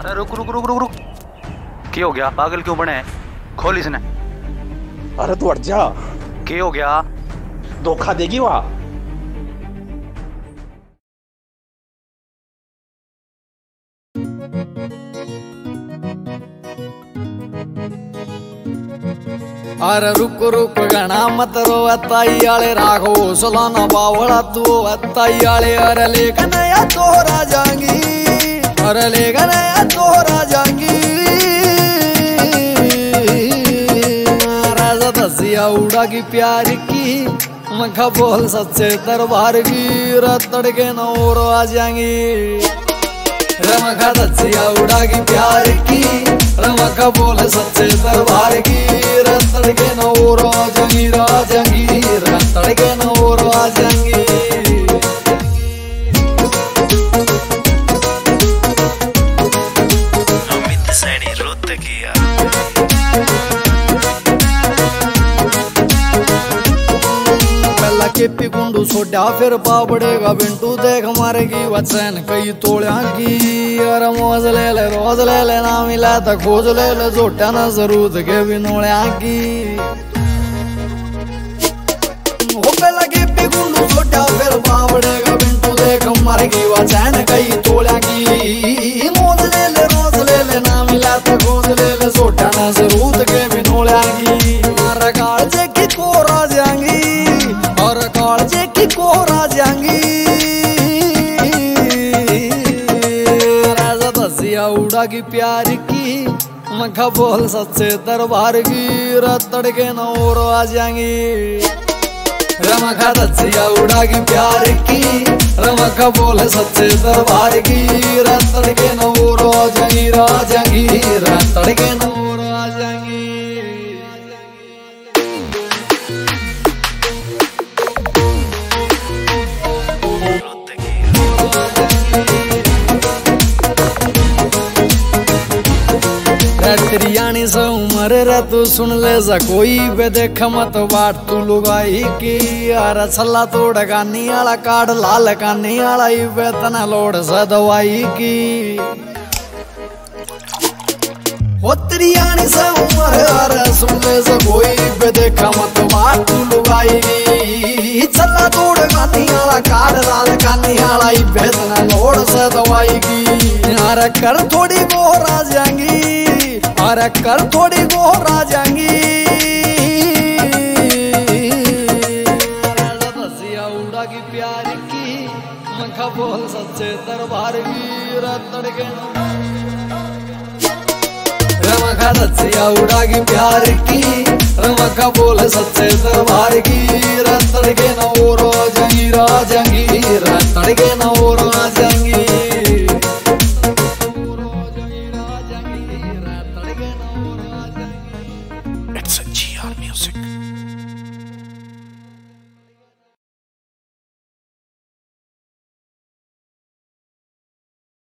रुक रुक रुक रुक रुक। क्या हो गया? पागल क्यों बने? खोल इसने। अरे तू हट जा। क्या हो गया? धोखा देगी वहाँ। अरे रुक रुक गणा मत रो अताई आले राघो सलाना बावड़ा तू अताई आले। अरे लेकिन या तोरा जाएंगी, अरे लेकिन या तोरा जाएंगी। राजा दसिया उड़ा की प्यार की मखा बोल सच्चे दरबार की रतड़ के नौर आ जाएंगी। रमखा दसिया उड़ा की प्यार की रमखा बोल सच्चे दरबार की रतड़ के नौर आ जाएंगी। राजंगी रतड़ के नौर आ जाएंगी। अमित सैनी रोत किया केपी गुंडू सोडा फिर पापड़ेगा बिंटू देख मारेगी वचन कई तोड़ा की। अरे मौज ले ले रोज ले ले ना मिला तो खोज ले ले जोटा ना जरूरत के बिनोड़ा की। वो पहला केपी गुंडू सोडा फिर पापड़ेगा बिंटू देख मारेगी वचन कई तोड़ा की। मौज ले ले रोज ले ले ना मिला तो खोज ले ले जोटा ना जरूरत के बिनोड़ा की। अरे कालजे की कोरा जाएंगी और कालजे की कोरा जाएंगी। राजा दसिया उड़ा की प्यार की मखा बोल सच्चे दरबार की रतड़ के नौर आ जाएंगी। रमखा दसिया उड़ा की प्यार की रमखा बोल सच्चे दरबार की रतड़ के नौर आ जाएंगी। राजंगी रतड़ के नौर आ जाएंगी। त्रियाणी से उमर रे तू सुन ले जा कोई बे देख मत बाट तू लुगाई की। अरे छल्ला तोड़ गानी आला काट लाल कानी आला वेतना लोड से दवाई की। ओ त्रियाणी से उमर अरे सुन ले जा कोई बे देख मत बाट तू लुगाई की। छल्ला तोड़ गानी आला काट लाल कानी आला वेतना लोड से दवाई की। अरे कर थोड़ी गोरा जाएंगी, अरे कर थोड़ी गोरा जाएंगी। दसिया उड़ा की प्यार की मखा बोल सच्चे दरबार की रतड़ के रमखा दसिया उड़ा की प्यार की रमखा बोल सच्चे दरबार की रतड़ के नौर आ जाएंगी। राजंगी रतड़ के नौर आ जाएंगी।